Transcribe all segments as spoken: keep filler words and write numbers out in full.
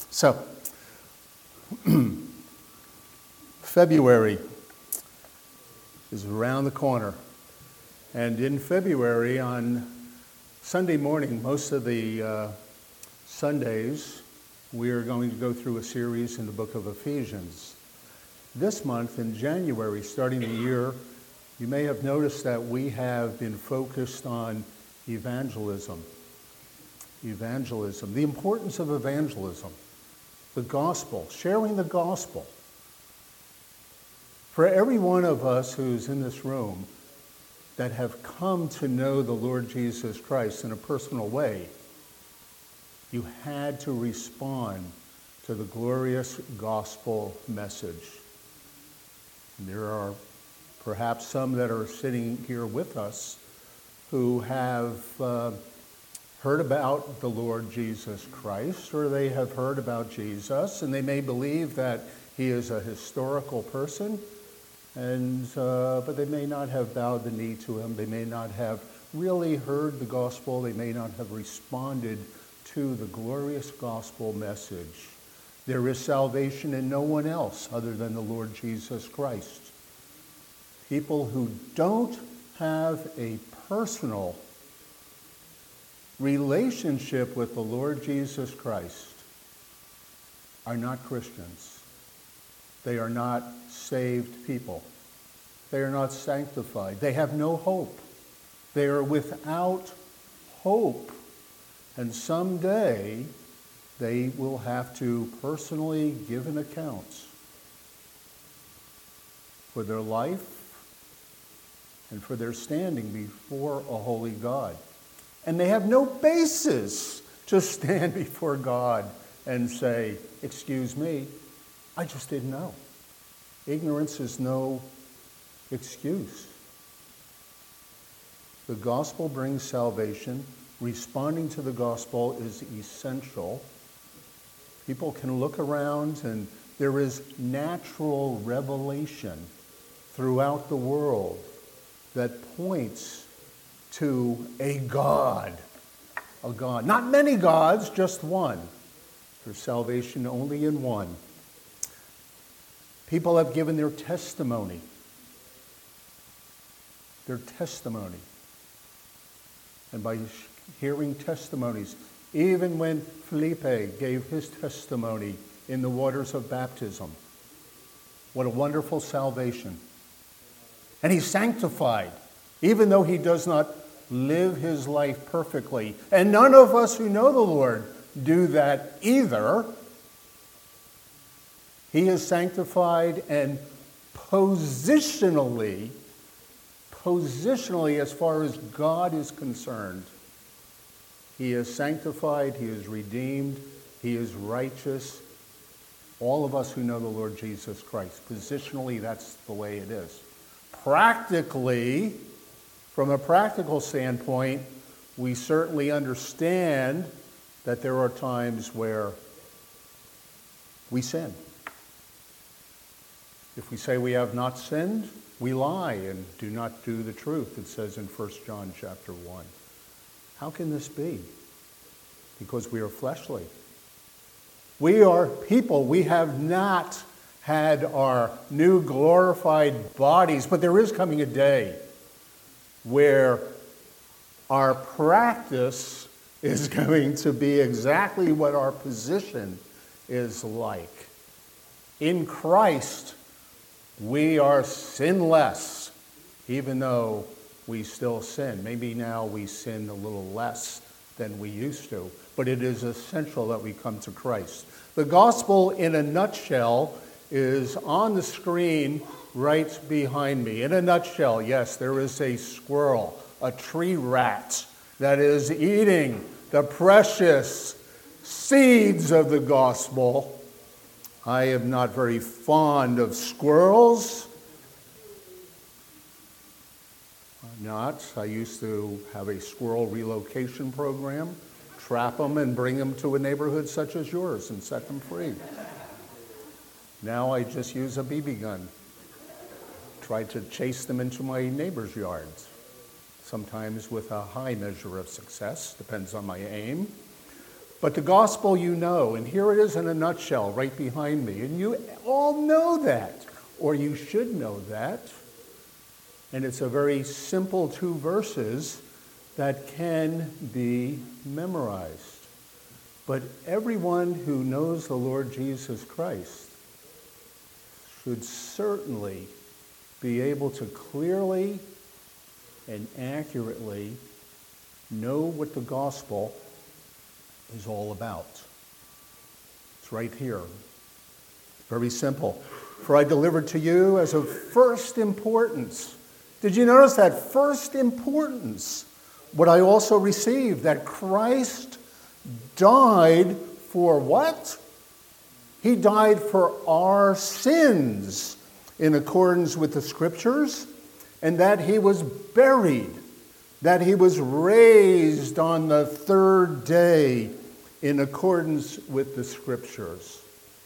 So, February is around the corner. And in February, on Sunday morning, most of the uh, Sundays, we are going to go through a series in the book of Ephesians. This month, in January, starting the year, you may have noticed that we have been focused on evangelism. Evangelism, the importance of evangelism, the gospel, sharing the gospel. For every one of us who's in this room that have come to know the Lord Jesus Christ in a personal way, you had to respond to the glorious gospel message. And there are perhaps some that are sitting here with us who have uh, heard about the Lord Jesus Christ, or they have heard about Jesus, and they may believe that he is a historical person, and uh, but they may not have bowed the knee to him. They may not have really heard the gospel. They may not have responded to the glorious gospel message. There is salvation in no one else other than the Lord Jesus Christ. People who don't have a personal relationship with the Lord Jesus Christ are not Christians. They are not saved people. They are not sanctified. They have no hope. They are without hope. And someday they will have to personally give an account for their life and for their standing before a holy God. And they have no basis to stand before God and say, excuse me, I just didn't know. Ignorance is no excuse. The gospel brings salvation. Responding to the gospel is essential. People can look around and there is natural revelation throughout the world that points to a God. A God. Not many gods, just one. There's salvation only in one. People have given their testimony. Their testimony. And by hearing testimonies, even when Felipe gave his testimony in the waters of baptism, what a wonderful salvation. And he's sanctified, even though he does not live his life perfectly. And none of us who know the Lord do that either. He is sanctified, and positionally, positionally as far as God is concerned, he is sanctified, he is redeemed, he is righteous. All of us who know the Lord Jesus Christ, positionally, that's the way it is. Practically, from a practical standpoint, we certainly understand that there are times where we sin. If we say we have not sinned, we lie and do not do the truth, it says in First John chapter one. How can this be? Because we are fleshly. We are people. We have not had our new glorified bodies, but there is coming a day where our practice is going to be exactly what our position is like. In Christ, we are sinless, even though we still sin. Maybe now we sin a little less than we used to, but it is essential that we come to Christ. The gospel, in a nutshell, is on the screen right behind me. In a nutshell, yes, there is a squirrel, a tree rat, that is eating the precious seeds of the gospel. I am not very fond of squirrels. I'm not. I used to have a squirrel relocation program, trap them and bring them to a neighborhood such as yours and set them free. Now I just use a B B gun. Try to chase them into my neighbor's yards. Sometimes with a high measure of success, depends on my aim. But the gospel you know, and here it is in a nutshell right behind me, and you all know that, or you should know that. And it's a very simple two verses that can be memorized. But everyone who knows the Lord Jesus Christ should certainly be able to clearly and accurately know what the gospel is all about. It's right here. Very simple. For I delivered to you as of first importance. Did you notice that? First importance. What I also received, that Christ died for what? He died for our sins in accordance with the Scriptures, and that he was buried, that he was raised on the third day in accordance with the Scriptures.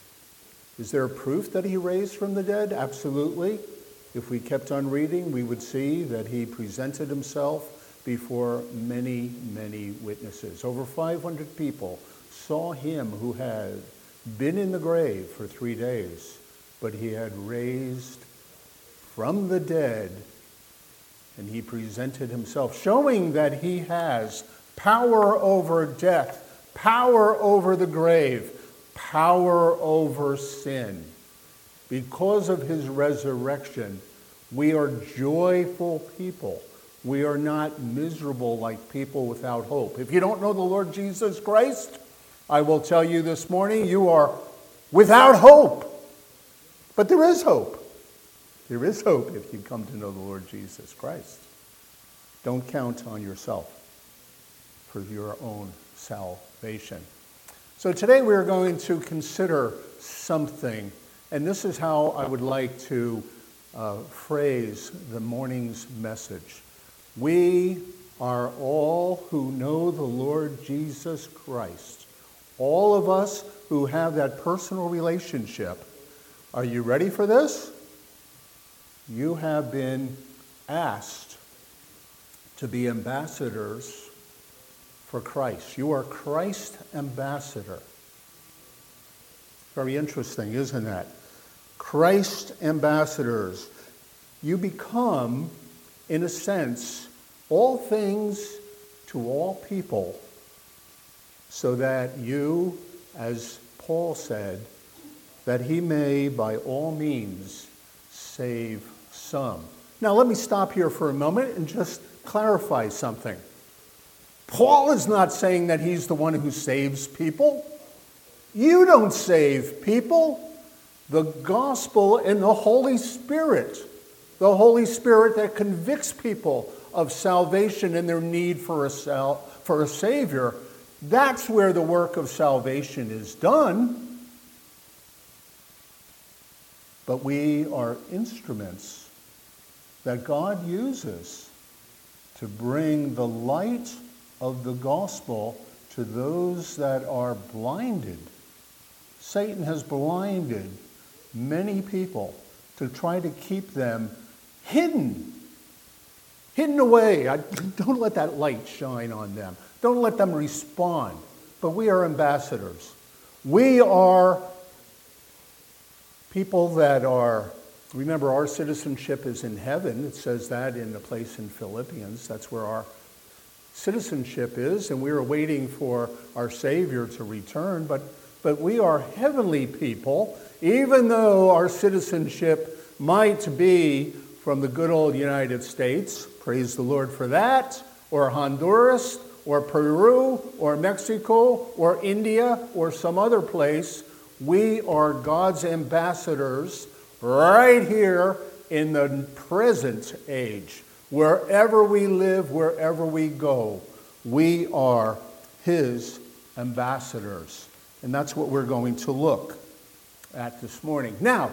Is there proof that he raised from the dead? Absolutely. If we kept on reading, we would see that he presented himself before many, many witnesses. Over five hundred people saw him who had been in the grave for three days, but he had raised from the dead, and he presented himself, showing that he has power over death, power over the grave, power over sin. Because of his resurrection, we are joyful people. We are not miserable like people without hope. If you don't know the Lord Jesus Christ, I will tell you this morning, you are without hope. But there is hope. There is hope if you come to know the Lord Jesus Christ. Don't count on yourself for your own salvation. So today we are going to consider something, and this is how I would like to uh, phrase the morning's message. We are all who know the Lord Jesus Christ. All of us who have that personal relationship. Are you ready for this? You have been asked to be ambassadors for Christ. You are Christ ambassador. Very interesting, isn't that? Christ ambassadors. You become, in a sense, all things to all people, so that you, as Paul said, that he may by all means save some. Now let me stop here for a moment and just clarify something. Paul is not saying that he's the one who saves people. You don't save people. The gospel and the Holy Spirit, the Holy Spirit that convicts people of salvation and their need for a, sal- for a Savior, that's where the work of salvation is done. But we are instruments that God uses to bring the light of the gospel to those that are blinded. Satan has blinded many people to try to keep them hidden, hidden away. I, don't let that light shine on them. Don't let them respond. But we are ambassadors. We are people that are, remember, our citizenship is in heaven. It says that in the place in Philippians. That's where our citizenship is, and we are waiting for our Savior to return. But, but we are heavenly people, even though our citizenship might be from the good old United States. Praise the Lord for that. Or Honduras, or Peru, or Mexico, or India, or some other place. We are God's ambassadors right here in the present age. Wherever we live, wherever we go, we are his ambassadors. And that's what we're going to look at this morning. Now,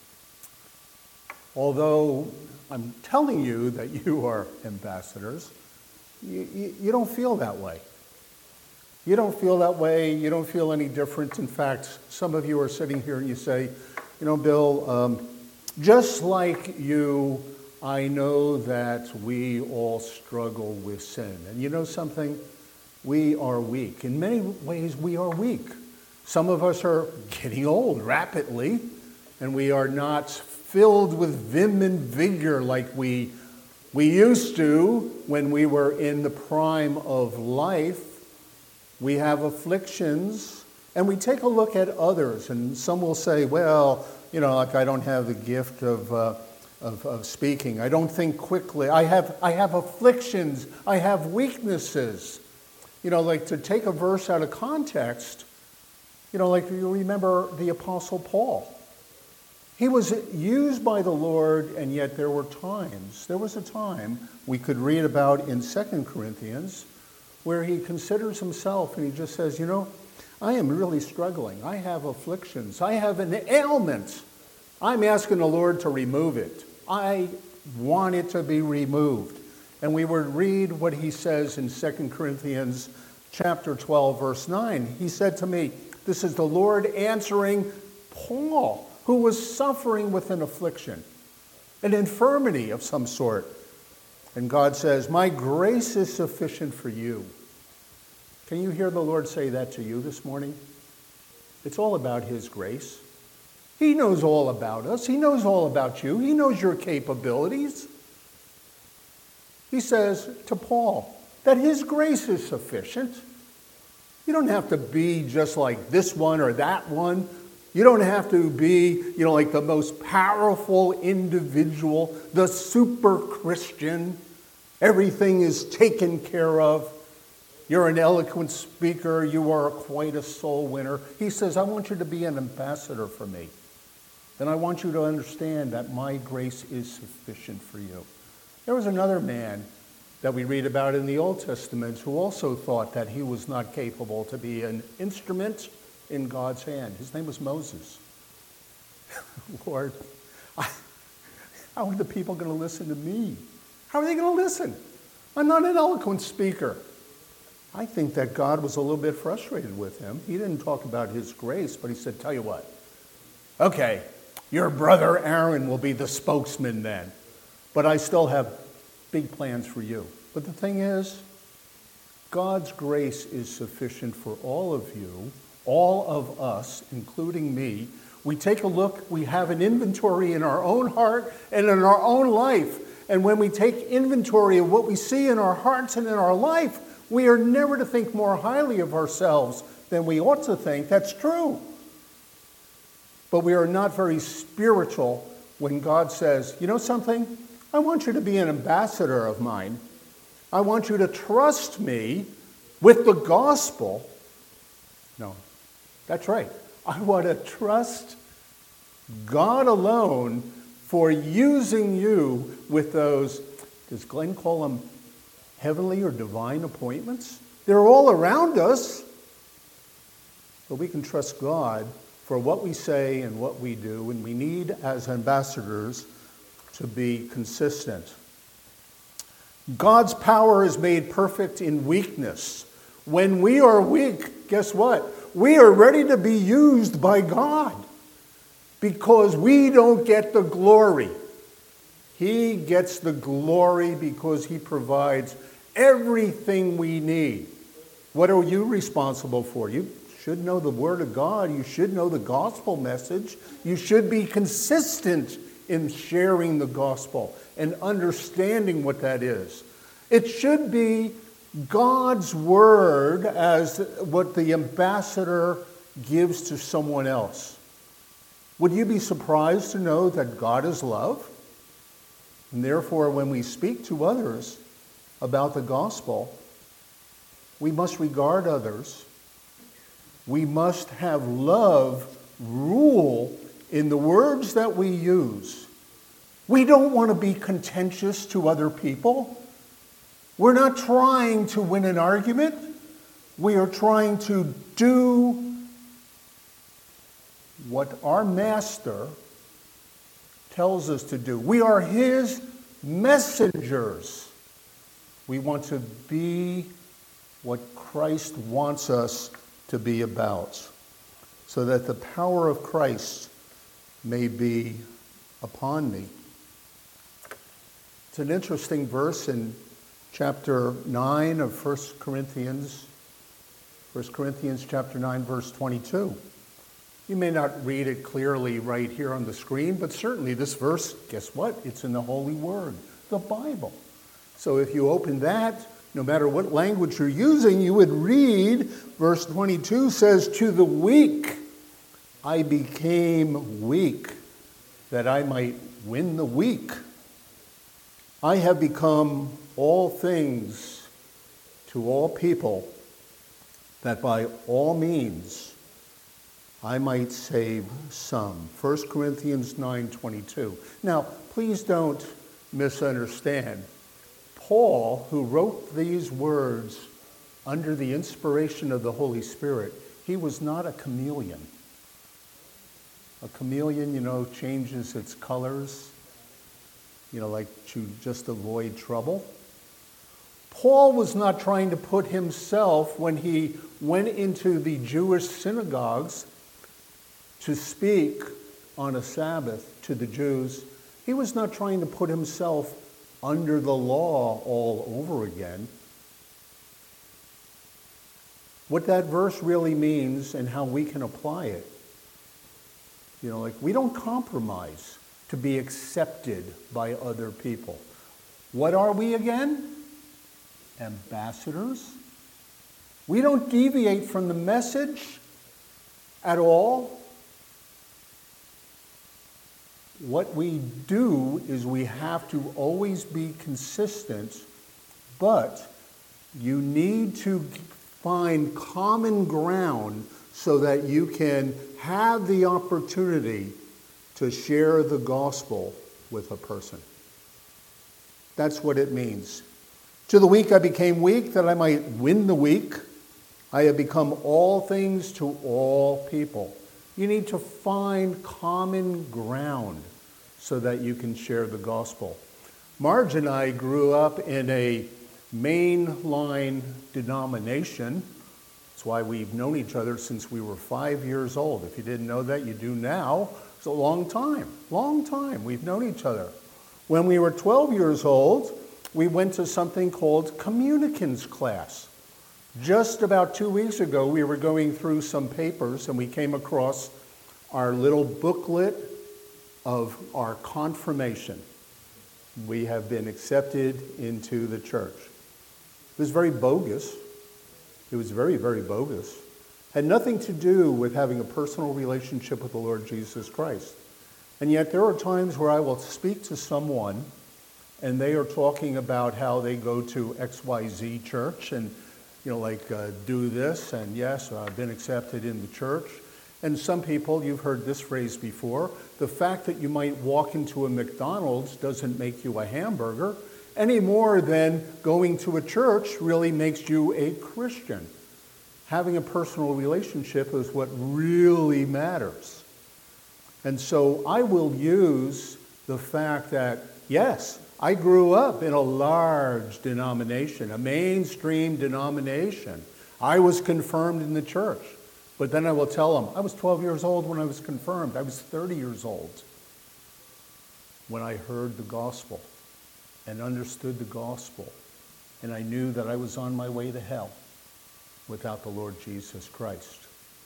although I'm telling you that you are ambassadors, you, you, you don't feel that way. You don't feel that way. You don't feel any different. In fact, some of you are sitting here and you say, you know, Bill, um, just like you, I know that we all struggle with sin. And you know something? We are weak. In many ways, we are weak. Some of us are getting old rapidly, and we are not filled with vim and vigor like we, we used to when we were in the prime of life. We have afflictions, and we take a look at others, and some will say, well, you know, like I don't have the gift of, uh, of, of speaking. I don't think quickly. I have, I have afflictions. I have weaknesses. You know, like to take a verse out of context, you know, like you remember the Apostle Paul. He was used by the Lord, and yet there were times, there was a time we could read about in Second Corinthians where he considers himself and he just says, you know, I am really struggling. I have afflictions. I have an ailment. I'm asking the Lord to remove it. I want it to be removed. And we would read what he says in Second Corinthians chapter twelve, verse nine. He said to me, this is the Lord answering Paul, who was suffering with an affliction, an infirmity of some sort. And God says, my grace is sufficient for you. Can you hear the Lord say that to you this morning? It's all about his grace. He knows all about us. He knows all about you. He knows your capabilities. He says to Paul that his grace is sufficient. You don't have to be just like this one or that one. You don't have to be, you know, like the most powerful individual, the super Christian. Everything is taken care of. You're an eloquent speaker. You are quite a soul winner. He says, I want you to be an ambassador for me. And I want you to understand that my grace is sufficient for you. There was another man that we read about in the Old Testament who also thought that he was not capable to be an instrument in God's hand. His name was Moses. Lord, I, how are the people going to listen to me? How are they going to listen? I'm not an eloquent speaker. I think that God was a little bit frustrated with him. He didn't talk about his grace, but he said, tell you what, okay, your brother Aaron will be the spokesman then. But I still have big plans for you. But the thing is, God's grace is sufficient for all of you, all of us, including me. We take a look, we have an inventory in our own heart and in our own life. And when we take inventory of what we see in our hearts and in our life, we are never to think more highly of ourselves than we ought to think. That's true. But we are not very spiritual when God says, you know something? I want you to be an ambassador of mine. I want you to trust me with the gospel. No, that's right. I want to trust God alone for using you with those, does Glenn call them heavenly or divine appointments? They're all around us. But we can trust God for what we say and what we do, and we need, as ambassadors, to be consistent. God's power is made perfect in weakness. When we are weak, guess what? We are ready to be used by God because we don't get the glory. He gets the glory because he provides everything we need. What are you responsible for? You should know the Word of God. You should know the gospel message. You should be consistent in sharing the gospel and understanding what that is. It should be God's word as what the ambassador gives to someone else. Would you be surprised to know that God is love? And therefore, when we speak to others about the gospel, we must regard others. We must have love rule in the words that we use. We don't want to be contentious to other people. We're not trying to win an argument. We are trying to do what our master tells us to do. We are his messengers. We want to be what Christ wants us to be about, so that the power of Christ may be upon me. It's an interesting verse in chapter nine of First Corinthians, First Corinthians chapter nine, verse twenty-two. You may not read it clearly right here on the screen, but certainly this verse, guess what? It's in the Holy Word, the Bible. So if you open that, no matter what language you're using, you would read, verse twenty-two says, "To the weak I became weak, that I might win the weak. I have become all things to all people, that by all means I might save some." First Corinthians nine twenty-two. Now, please don't misunderstand. Paul, who wrote these words under the inspiration of the Holy Spirit, he was not a chameleon. A chameleon, you know, changes its colors, you know, like to just avoid trouble. Paul was not trying to put himself, when he went into the Jewish synagogues to speak on a Sabbath to the Jews, he was not trying to put himself under the law all over again. What that verse really means and how we can apply it, you know, like we don't compromise to be accepted by other people. What are we again? Ambassadors. We don't deviate from the message at all. What we do is we have to always be consistent, but you need to find common ground so that you can have the opportunity to share the gospel with a person. That's what it means. To the weak I became weak, that I might win the weak. I have become all things to all people. You need to find common ground so that you can share the gospel. Marge and I grew up in a mainline denomination. That's why we've known each other since we were five years old. If you didn't know that, you do now. It's a long time, long time we've known each other. When we were twelve years old, we went to something called communicants class. Just about two weeks ago, we were going through some papers and we came across our little booklet of our confirmation. We have been accepted into the church. It was very bogus. It was very, very bogus. Had nothing to do with having a personal relationship with the Lord Jesus Christ. And yet there are times where I will speak to someone and they are talking about how they go to X Y Z church and, you know, like uh, do this, and yes, I've been accepted in the church. And some people, you've heard this phrase before, the fact that you might walk into a McDonald's doesn't make you a hamburger, any more than going to a church really makes you a Christian. Having a personal relationship is what really matters. And so I will use the fact that, yes, I grew up in a large denomination, a mainstream denomination. I was confirmed in the church. But then I will tell them, I was twelve years old when I was confirmed. I was thirty years old when I heard the gospel and understood the gospel. And I knew that I was on my way to hell without the Lord Jesus Christ.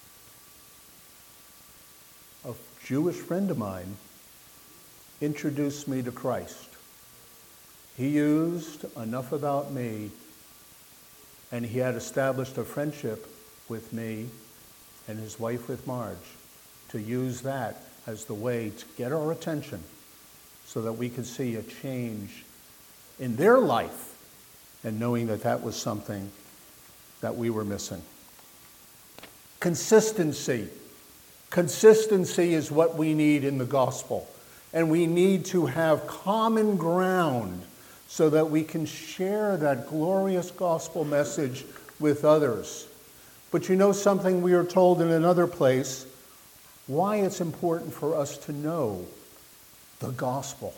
A Jewish friend of mine introduced me to Christ. He used enough about me, and he had established a friendship with me and his wife with Marge, to use that as the way to get our attention so that we could see a change in their life, and knowing that that was something that we were missing. Consistency. Consistency is what we need in the gospel. And we need to have common ground so that we can share that glorious gospel message with others. But you know something we are told in another place, why it's important for us to know the gospel.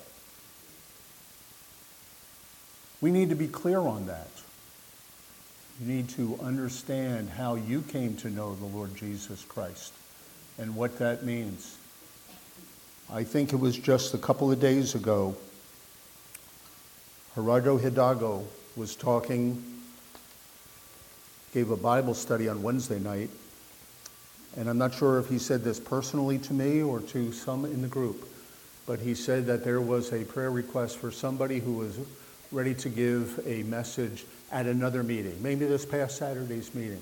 We need to be clear on that. You need to understand how you came to know the Lord Jesus Christ and what that means. I think it was just a couple of days ago, Gerardo Hidalgo was talking, gave a Bible study on Wednesday night, and I'm not sure if he said this personally to me or to some in the group, but he said that there was a prayer request for somebody who was ready to give a message at another meeting, maybe this past Saturday's meeting.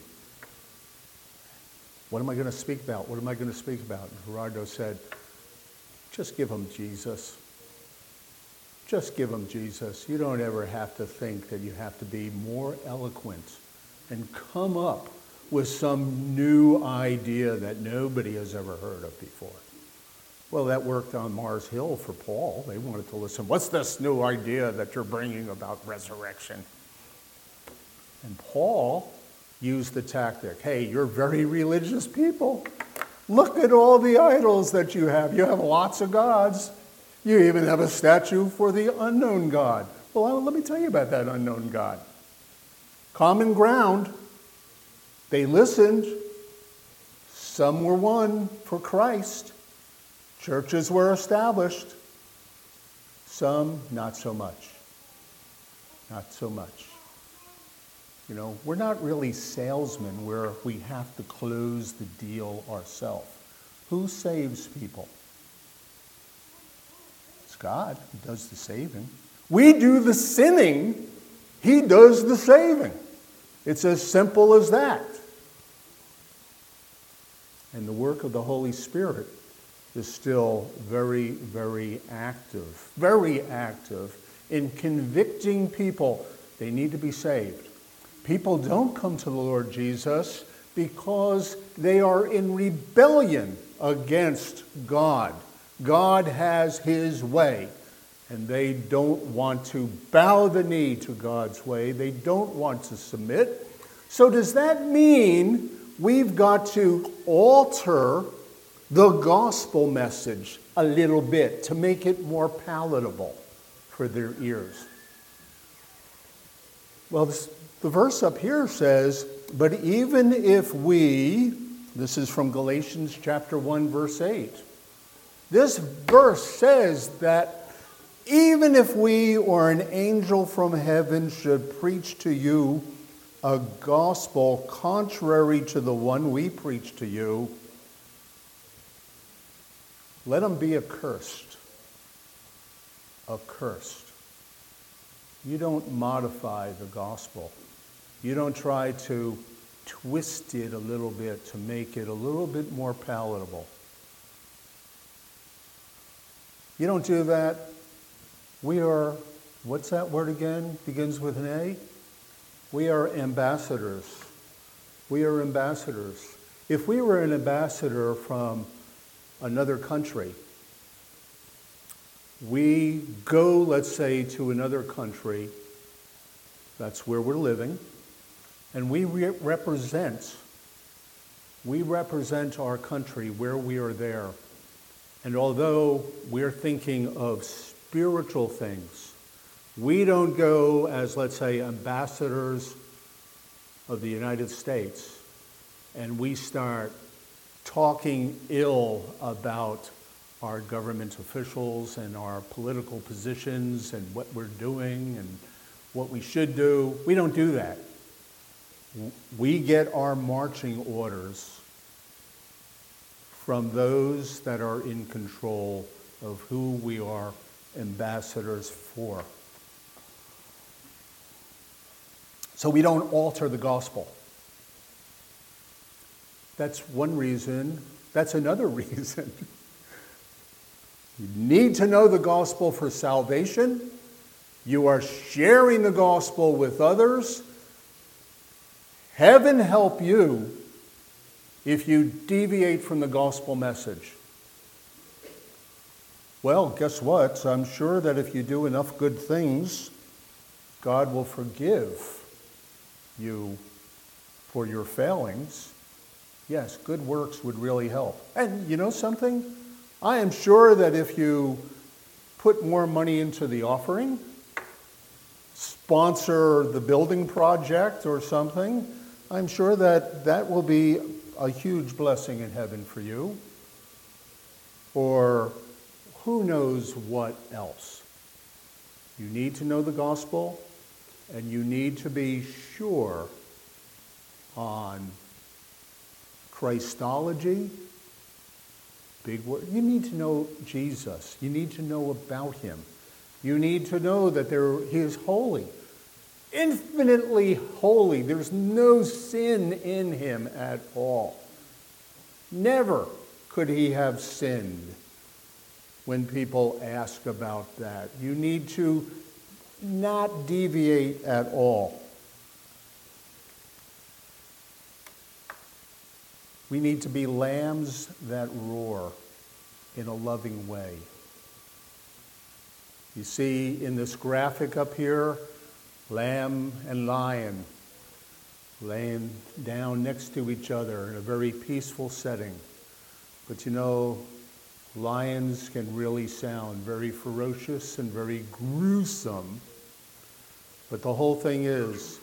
What am I going to speak about? What am I going to speak about? And Gerardo said, just give them Jesus. Just give them Jesus. You don't ever have to think that you have to be more eloquent and come up with some new idea that nobody has ever heard of before. Well, that worked on Mars Hill for Paul. They wanted to listen. What's this new idea that you're bringing about resurrection? And Paul used the tactic. Hey, you're very religious people. Look at all the idols that you have. You have lots of gods. You even have a statue for the unknown God. Well, let me tell you about that unknown God. Common ground. They listened. Some were won for Christ. Churches were established. Some, not so much. Not so much. You know, we're not really salesmen where we have to close the deal ourselves. Who saves people? It's God who does the saving. We do the sinning. He does the saving. It's as simple as that. And the work of the Holy Spirit is still very, very active, very active in convicting people. They need to be saved. People don't come to the Lord Jesus because they are in rebellion against God. God has his way, and they don't want to bow the knee to God's way. They don't want to submit. So does that mean we've got to alter the gospel message a little bit to make it more palatable for their ears? Well, this, the verse up here says, but even if we, this is from Galatians chapter one, verse eight. This verse says that even if we or an angel from heaven should preach to you a gospel contrary to the one we preach to you, let him be accursed. Accursed. You don't modify the gospel. You don't try to twist it a little bit to make it a little bit more palatable. You don't do that. We are, what's that word again? Begins with an A? We are ambassadors. We are ambassadors. If we were an ambassador from another country, we go, let's say, to another country, that's where we're living, and we re- represent, we represent our country where we are there. And although we're thinking of spiritual things, we don't go as, let's say, ambassadors of the United States, and we start talking ill about our government officials and our political positions and what we're doing and what we should do. We don't do that. We get our marching orders from those that are in control of who we are ambassadors for. So we don't alter the gospel. That's one reason. That's another reason. You need to know the gospel for salvation. You are sharing the gospel with others. Heaven help you if you deviate from the gospel message. Well, guess what? I'm sure that if you do enough good things, God will forgive you for your failings. Yes, good works would really help. And you know something? I am sure that if you put more money into the offering, sponsor the building project or something, I'm sure that that will be a huge blessing in heaven for you. Or who knows what else. You need to know the gospel, And you need to be sure on Christology, big word. You need to know Jesus. You need to know about him. You need to know that there, he is holy, infinitely holy. There's no sin in him at all. Never could he have sinned. When people ask about that, you need to not deviate at all. We need to be lambs that roar in a loving way. You see in this graphic up here, lamb and lion laying down next to each other in a very peaceful setting. But you know, lions can really sound very ferocious and very gruesome. But the whole thing is,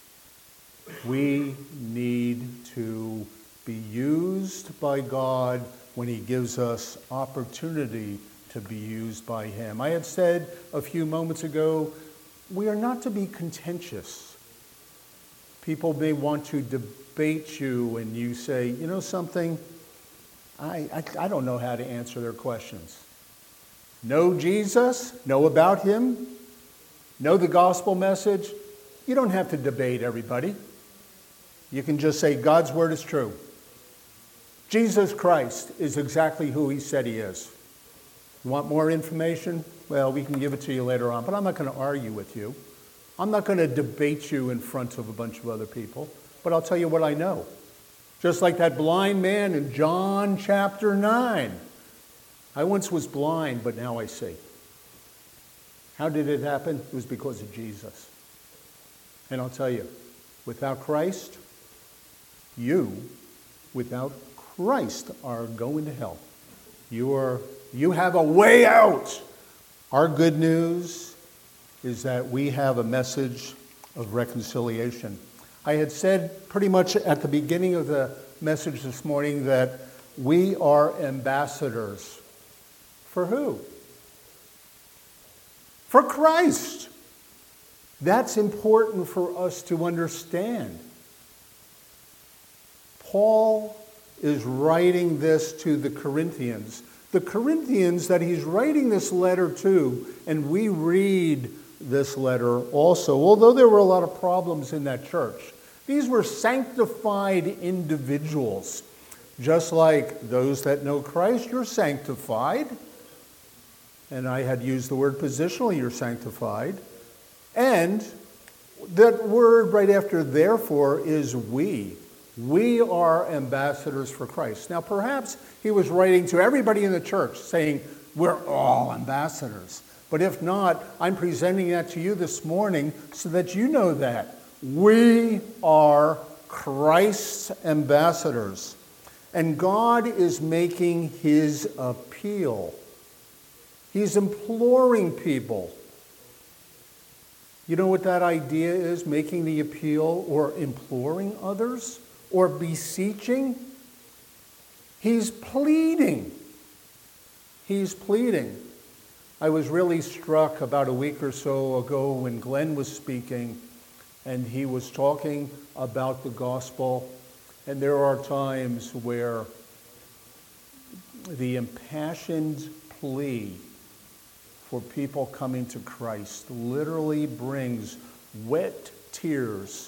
we need to be used by God when he gives us opportunity to be used by him. I had said a few moments ago, we are not to be contentious. People may want to debate you and you say, you know something, I, I, I don't know how to answer their questions. Know Jesus, know about him, know the gospel message. You don't have to debate everybody. You can just say God's word is true. Jesus Christ is exactly who he said he is. You want more information? Well, we can give it to you later on, but I'm not going to argue with you. I'm not going to debate you in front of a bunch of other people, but I'll tell you what I know. Just like that blind man in John chapter nine. I once was blind, but now I see. How did it happen? It was because of Jesus. And I'll tell you, without Christ, you, without Christ, are going to hell. You are, you have a way out. Our good news is that we have a message of reconciliation. I had said pretty much at the beginning of the message this morning that we are ambassadors. For who? For Christ. That's important for us to understand. Paul is writing this to the Corinthians. The Corinthians that he's writing this letter to, and we read this letter also, although there were a lot of problems in that church. These were sanctified individuals. Just like those that know Christ, you're sanctified. And I had used the word positionally, you're sanctified. And that word right after therefore is we. We are ambassadors for Christ. Now perhaps he was writing to everybody in the church saying, we're all ambassadors. But if not, I'm presenting that to you this morning so that you know that. We are Christ's ambassadors. And God is making his appeal. He's imploring people. You know what that idea is? Making the appeal or imploring others or beseeching? He's pleading. He's pleading. I was really struck about a week or so ago when Glenn was speaking and he was talking about the gospel. And there are times where the impassioned plea for people coming to Christ literally brings wet tears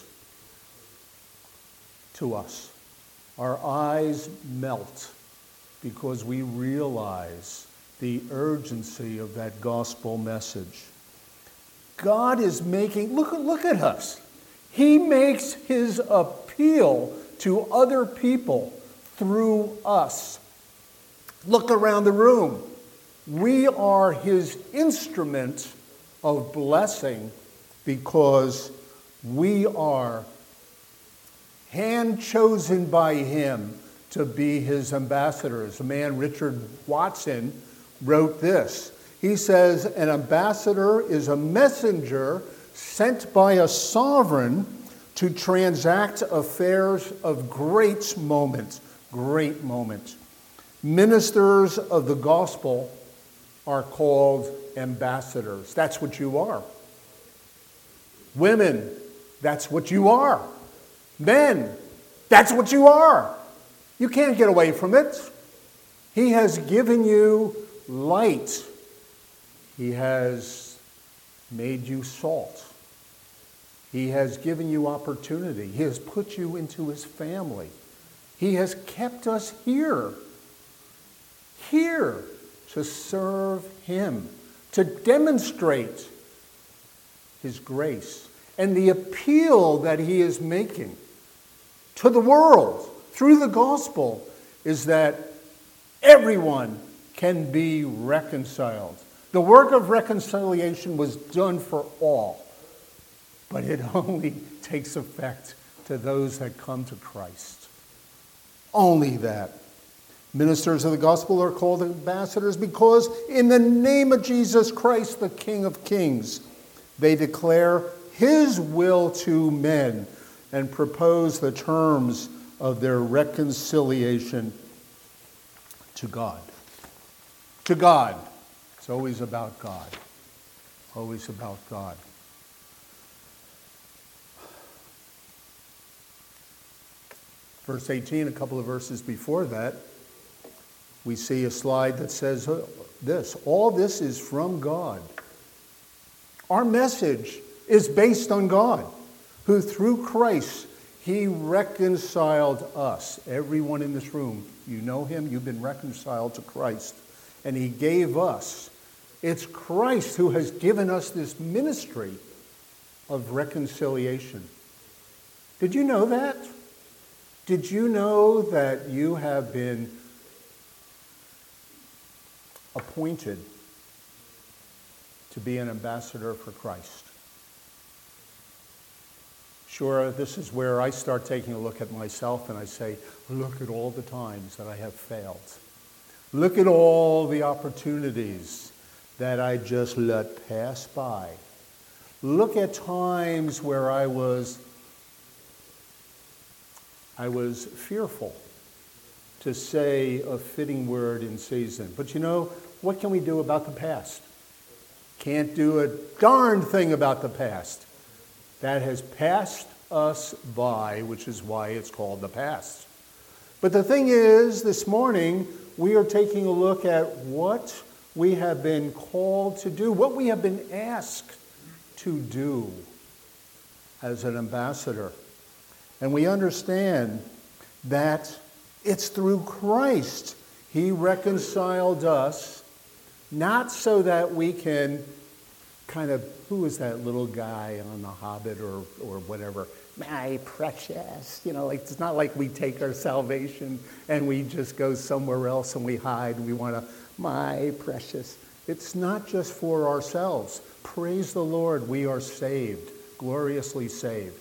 to us. Our eyes melt because we realize the urgency of that gospel message. God is making, look, look at us. He makes his appeal to other people through us. Look around the room. We are his instrument of blessing because we are hand-chosen by him to be his ambassadors. A man, Richard Watson, wrote this. He says, an ambassador is a messenger sent by a sovereign to transact affairs of great moment, great moment. Ministers of the gospel are called ambassadors. That's what you are. Women, that's what you are. Men, that's what you are. You can't get away from it. He has given you light. He has made you salt. He has given you opportunity. He has put you into his family. He has kept us here, here to serve him, to demonstrate his grace and the appeal that he is making to the world through the gospel is that everyone can be reconciled. The work of reconciliation was done for all, but it only takes effect to those that come to Christ. Only that. Ministers of the gospel are called ambassadors because in the name of Jesus Christ, the King of Kings, they declare his will to men and propose the terms of their reconciliation to God. To God. It's always about God. Always about God. Verse eighteen, a couple of verses before that, we see a slide that says this. All this is from God. Our message is based on God, who through Christ, he reconciled us. Everyone in this room, you know him, you've been reconciled to Christ. And he gave us. It's Christ who has given us this ministry of reconciliation. Did you know that? Did you know that you have been appointed to be an ambassador for Christ? Sure, this is where I start taking a look at myself and I say, look at all the times that I have failed. Look at all the opportunities that I just let pass by. Look at times where I was I was fearful to say a fitting word in season. But you know, what can we do about the past? Can't do a darn thing about the past. That has passed us by, which is why it's called the past. But the thing is, this morning, we are taking a look at what we have been called to do, what we have been asked to do as an ambassador. And we understand that it's through Christ. He reconciled us, not so that we can kind of, who is that little guy on The Hobbit or, or whatever? My precious. You know, like it's not like we take our salvation and we just go somewhere else and we hide and we want to, my precious. It's not just for ourselves. Praise the Lord, we are saved, gloriously saved.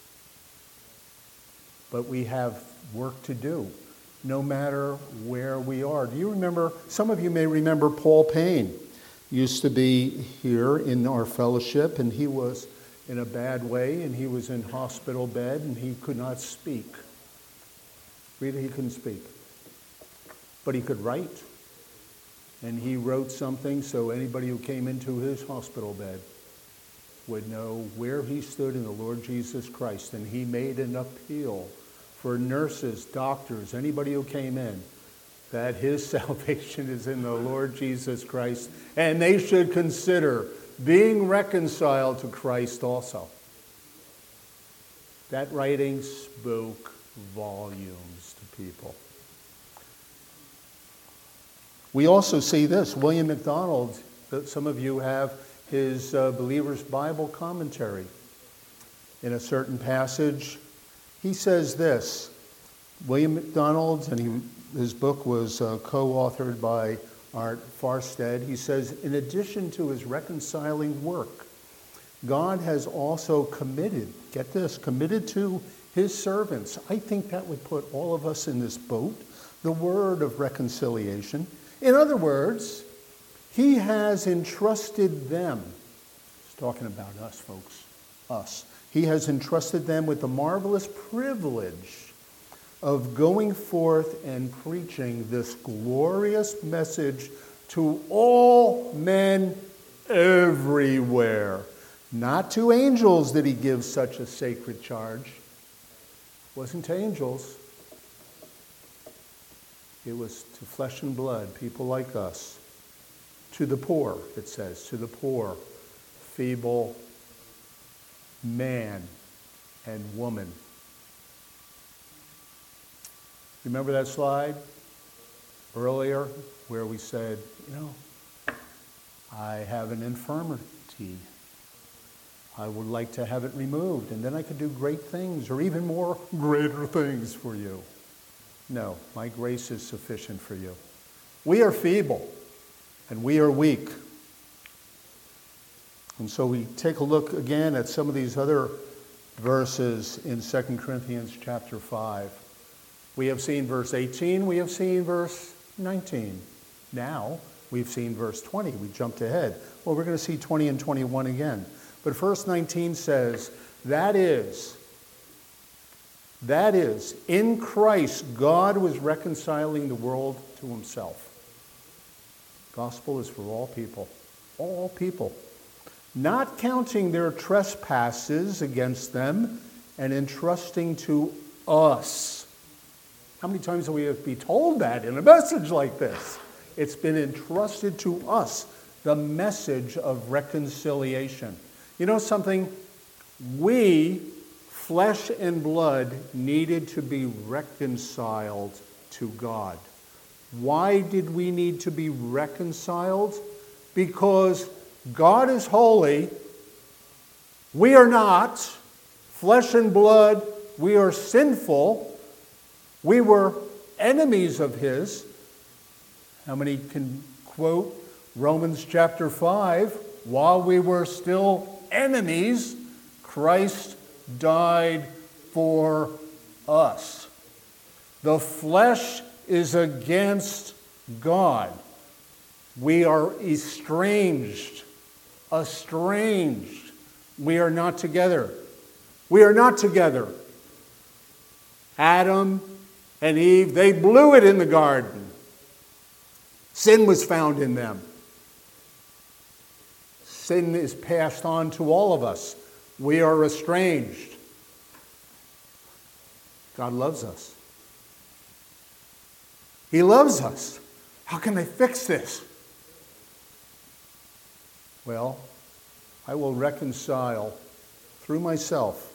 But we have work to do, no matter where we are. Do you remember, some of you may remember Paul Payne used to be here in our fellowship, and he was in a bad way, and he was in hospital bed, and he could not speak. Really, he couldn't speak. But he could write. And he wrote something so anybody who came into his hospital bed would know where he stood in the Lord Jesus Christ. And he made an appeal for nurses, doctors, anybody who came in, that his salvation is in the Lord Jesus Christ, and they should consider being reconciled to Christ also. That writing spoke volumes to people. We also see this. William MacDonald, some of you have his uh, Believer's Bible commentary. In a certain passage, he says this. William MacDonald, and he, his book was uh, co-authored by Art Farstead. He says, in addition to his reconciling work, God has also committed, get this, committed to his servants. I think that would put all of us in this boat, the word of reconciliation. In other words, he has entrusted them. He's talking about us, folks, us. He has entrusted them with the marvelous privilege of going forth and preaching this glorious message to all men everywhere. Not to angels did he give such a sacred charge. It wasn't to angels. It was to flesh and blood, people like us. To the poor, it says, to the poor, feeble man and woman. Remember that slide earlier where we said, you know, I have an infirmity. I would like to have it removed, and then I could do great things, or even more greater things for you. No, my grace is sufficient for you. We are feeble, and we are weak. And so we take a look again at some of these other verses in Second Corinthians chapter five. We have seen verse eighteen, we have seen verse nineteen. Now, we've seen verse twenty. We jumped ahead. Well, we're going to see twenty and twenty-one again. But verse nineteen says, that is, that is, in Christ, God was reconciling the world to himself. Gospel is for all people, all people. Not counting their trespasses against them and entrusting to us. How many times do we have to be told that in a message like this? It's been entrusted to us, the message of reconciliation. You know something? We, flesh and blood, needed to be reconciled to God. Why did we need to be reconciled? Because God is holy. We are not. Flesh and blood, we are sinful. We were enemies of his. How many can quote Romans chapter five? While we were still enemies, Christ died for us. The flesh is against God. We are estranged, estranged. We are not together. We are not together. Adam and Eve, they blew it in the garden. Sin was found in them. Sin is passed on to all of us. We are estranged. God loves us. He loves us. How can I fix this? Well, I will reconcile through myself.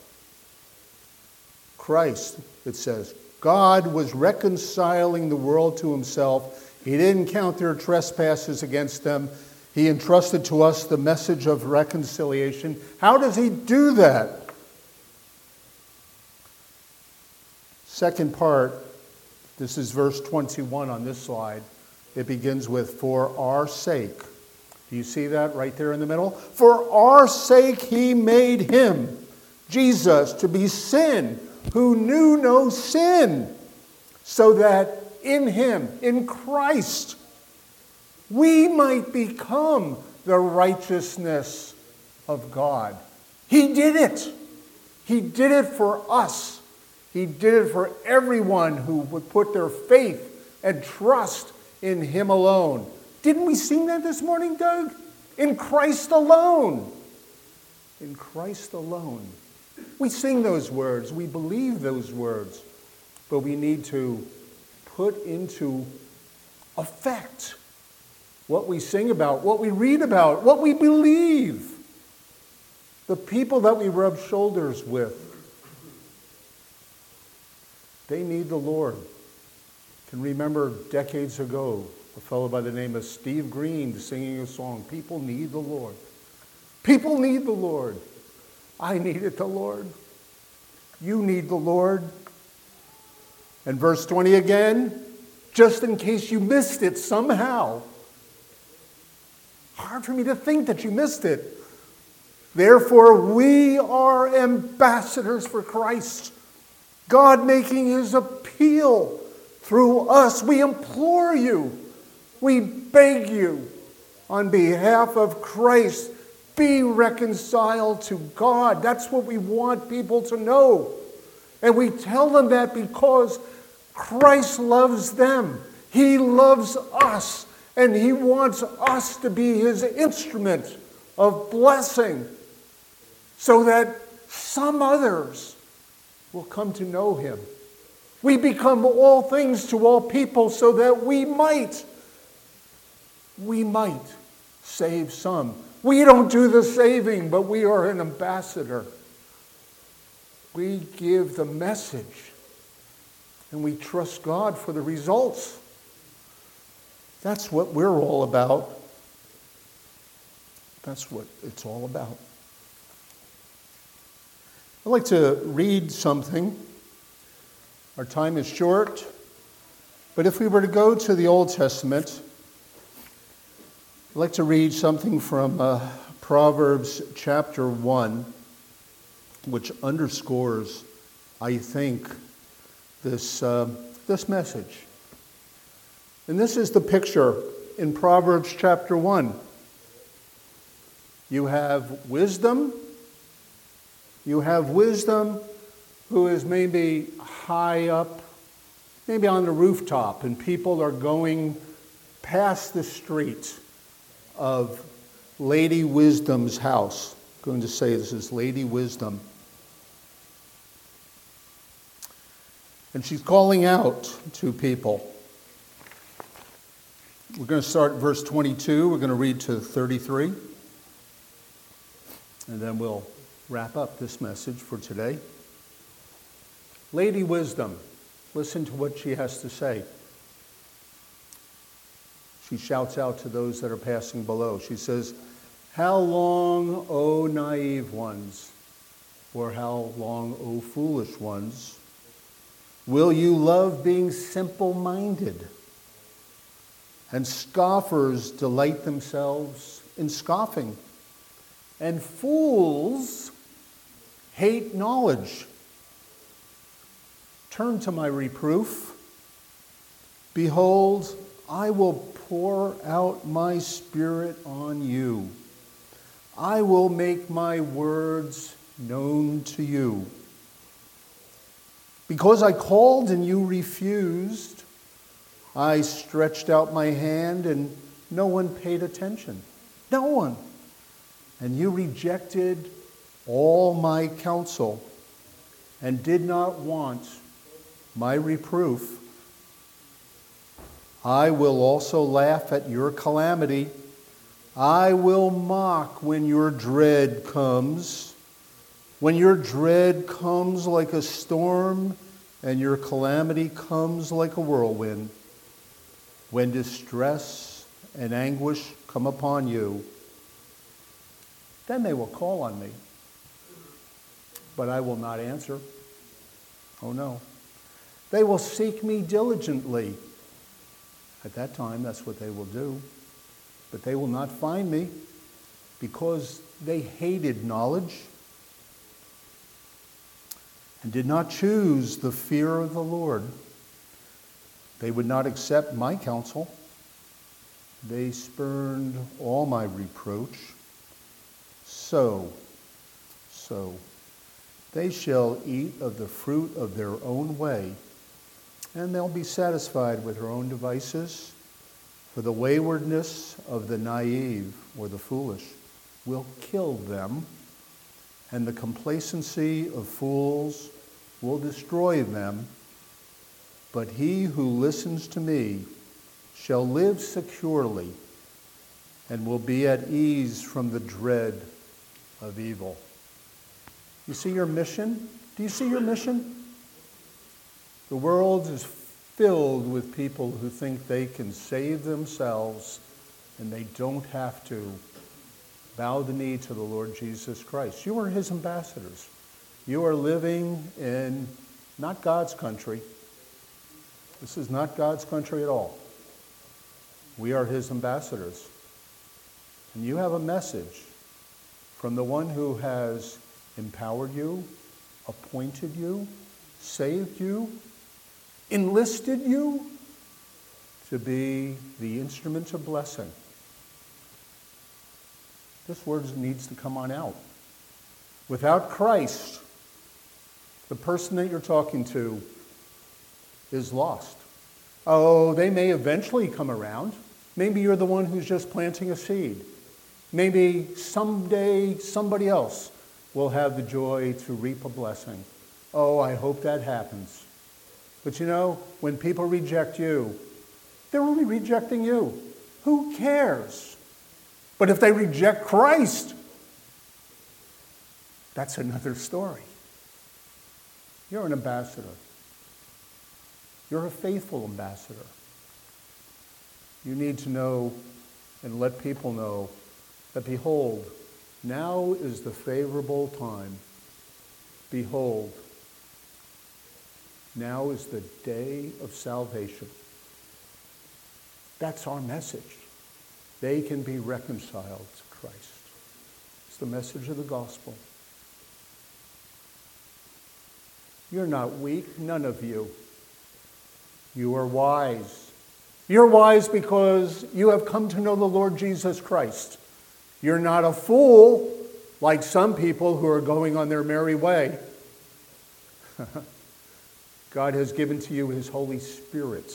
Christ, it says, God was reconciling the world to himself. He didn't count their trespasses against them. He entrusted to us the message of reconciliation. How does he do that? Second part, this is verse twenty-one on this slide. It begins with, for our sake. Do you see that right there in the middle? For our sake he made him, Jesus, to be sin, who knew no sin, so that in him, in Christ, we might become the righteousness of God. He did it. He did it for us. He did it for everyone who would put their faith and trust in him alone. Didn't we sing that this morning, Doug? In Christ alone. In Christ alone. We sing those words. We believe those words. But we need to put into effect what we sing about, what we read about, what we believe. The people that we rub shoulders with, they need the Lord. I can remember decades ago, a fellow by the name of Steve Green singing a song, People Need the Lord. People need the Lord. I needed the Lord. You need the Lord. And verse twenty again, just in case you missed it somehow. Hard for me to think that you missed it. Therefore, we are ambassadors for Christ. God making his appeal through us. We implore you. We beg you on behalf of Christ, be reconciled to God. That's what we want people to know. And we tell them that because Christ loves them. He loves us. And he wants us to be his instrument of blessing. so that some others will come to know him. We become all things to all people so that we might, we might save some. We don't do the saving, but we are an ambassador. We give the message, and we trust God for the results. That's what we're all about. That's what it's all about. I'd like to read something. Our time is short, but if we were to go to the Old Testament, I'd like to read something from uh, Proverbs chapter one, which underscores, I think, this, uh, this message. And this is the picture in Proverbs chapter one. You have wisdom. You have wisdom who is maybe high up, maybe on the rooftop, and people are going past the street of Lady Wisdom's house. I'm going to say this is Lady Wisdom. And she's calling out to people. We're going to start at verse twenty-two. We're going to read to thirty-three. And then we'll wrap up this message for today. Lady Wisdom, listen to what she has to say. She shouts out to those that are passing below. She says, "How long, O naive ones, or how long, O foolish ones, will you love being simple-minded? And scoffers delight themselves in scoffing. And fools hate knowledge. Turn to my reproof. Behold, I will pour out my spirit on you. I will make my words known to you. Because I called and you refused, I stretched out my hand and no one paid attention. No one. And you rejected all my counsel and did not want my reproof. I will also laugh at your calamity. I will mock when your dread comes. When your dread comes like a storm and your calamity comes like a whirlwind. When distress and anguish come upon you, then they will call on me, but I will not answer. Oh no. They will seek me diligently. At that time, that's what they will do. But they will not find me because they hated knowledge and did not choose the fear of the Lord. They would not accept my counsel. They spurned all my reproach. So, so, they shall eat of the fruit of their own way, and they'll be satisfied with their own devices. For the waywardness of the naive or the foolish will kill them, and the complacency of fools will destroy them. But he who listens to me shall live securely and will be at ease from the dread of evil." You see your mission? Do you see your mission? The world is filled with people who think they can save themselves and they don't have to bow the knee to the Lord Jesus Christ. You are his ambassadors. You are living in not God's country. This is not God's country at all. We are his ambassadors. And you have a message from the one who has empowered you, appointed you, saved you, enlisted you to be the instrument of blessing. This word needs to come on out. Without Christ, the person that you're talking to is lost. Oh, they may eventually come around. Maybe you're the one who's just planting a seed. Maybe someday somebody else will have the joy to reap a blessing. Oh, I hope that happens. But you know, when people reject you, they're only rejecting you. Who cares? But if they reject Christ, that's another story. You're an ambassador. You're a faithful ambassador. You need to know and let people know that, behold, now is the favorable time. Behold, now is the day of salvation. That's our message. They can be reconciled to Christ. It's the message of the gospel. You're not weak, none of you. You are wise. You're wise because you have come to know the Lord Jesus Christ. You're not a fool like some people who are going on their merry way. God has given to you his Holy Spirit.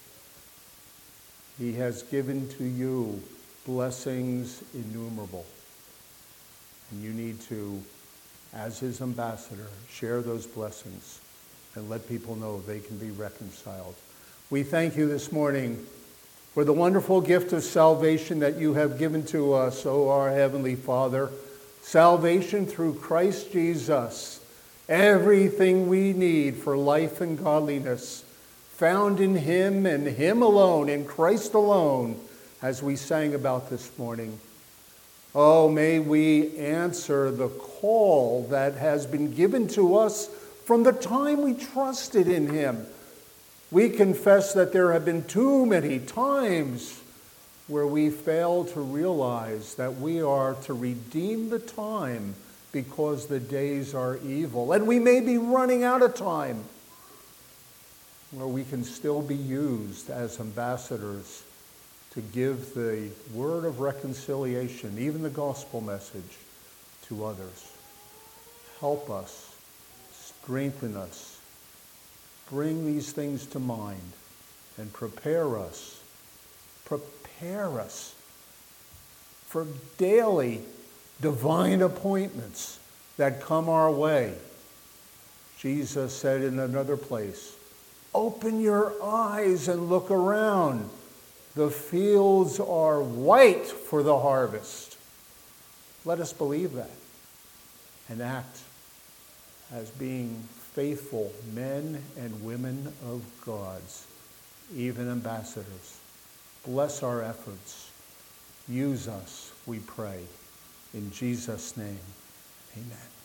He has given to you blessings innumerable. And you need to, as his ambassador, share those blessings and let people know they can be reconciled. We thank you this morning for the wonderful gift of salvation that you have given to us, O our Heavenly Father. Salvation through Christ Jesus. Everything we need for life and godliness found in him and him alone, in Christ alone, as we sang about this morning. Oh, may we answer the call that has been given to us from the time we trusted in him. We confess that there have been too many times where we fail to realize that we are to redeem the time because the days are evil. And we may be running out of time where we can still be used as ambassadors to give the word of reconciliation, even the gospel message, to others. Help us, strengthen us, bring these things to mind, and prepare us, prepare us for daily divine appointments that come our way. Jesus said in another place, open your eyes and look around. The fields are white for the harvest. Let us believe that and act as being faithful men and women of God's, even ambassadors. Bless our efforts. Use us, we pray. In Jesus' name, amen.